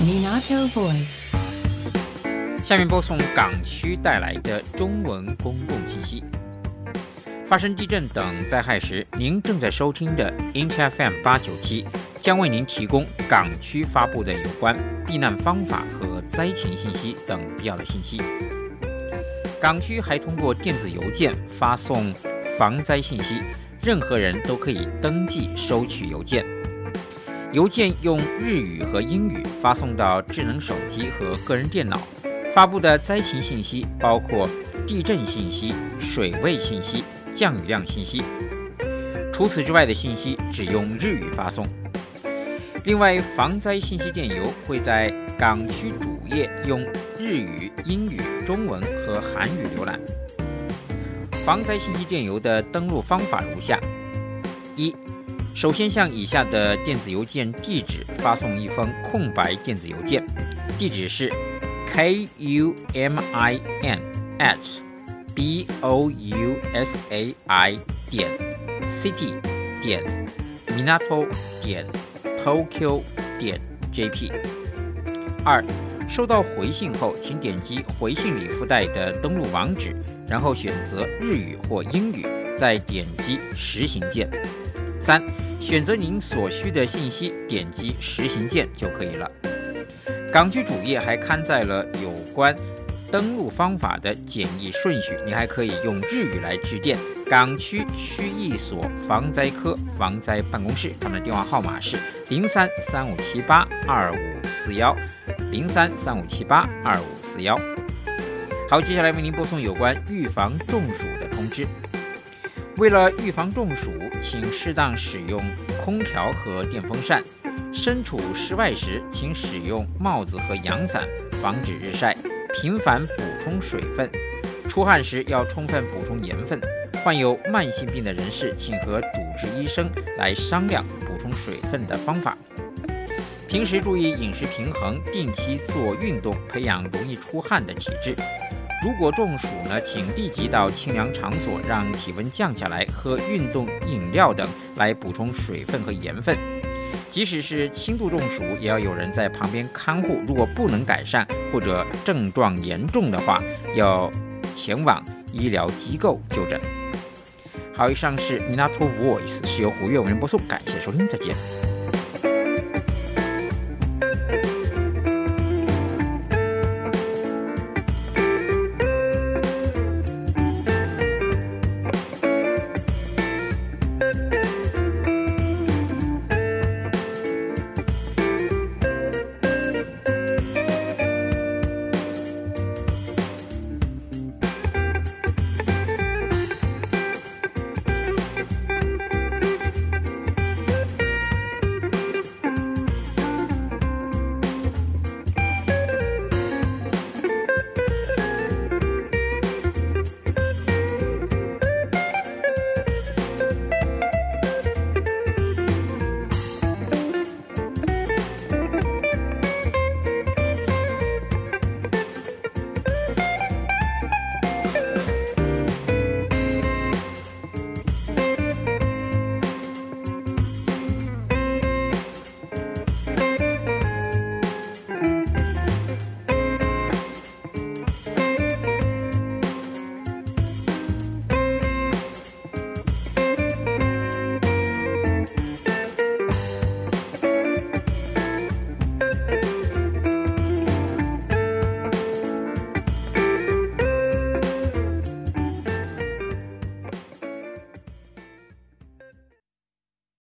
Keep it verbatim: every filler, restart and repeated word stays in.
Minato Voice。 下面播送港区带来的中文公共信息。发生地震等灾害时，您正在收听的 Inter F M 八九七将为您提供港区发布的有关避难方法和灾情信息等必要的信息。港区还通过电子邮件发送防灾信息，任何人都可以登记收取邮件。邮件用日语和英语发送到智能手机和个人电脑。发布的灾情信息包括地震信息、水位信息、降雨量信息。除此之外的信息只用日语发送。另外，防灾信息电邮会在港区主页用日语、英语、中文和韩语浏览。防灾信息电邮的登录方法如下：一、首先向以下的电子邮件地址发送一封空白电子邮件，地址是 k u m i n at b o u s a i 点 city 点 minato 点 tokyo 点 j p。二、收到回信后，请点击回信里附带的登录网址，然后选择日语或英语，再点击实行键。三、选择您所需的信息，点击实行键就可以了。港区主页还刊载了有关登录方法的简易顺序，你还可以用日语来致电港区区役所防灾科防灾办公室，他们的电话号码是零三三五七八二五四幺零三三五七八二五四幺。好，接下来为您播送有关预防中暑的通知。为了预防中暑，请适当使用空调和电风扇。身处室外时，请使用帽子和阳伞，防止日晒。频繁补充水分，出汗时要充分补充盐分。患有慢性病的人士，请和主治医生来商量补充水分的方法。平时注意饮食平衡，定期做运动，培养容易出汗的体质。如果中暑呢，请立即到清凉场所，让体温降下来，喝运动饮料等来补充水分和盐分。即使是轻度中暑，也要有人在旁边看护。如果不能改善或者症状严重的话，要前往医疗机构就诊。好，以上是 Minato Voice， 是由胡月为您播送，感谢收听，再见。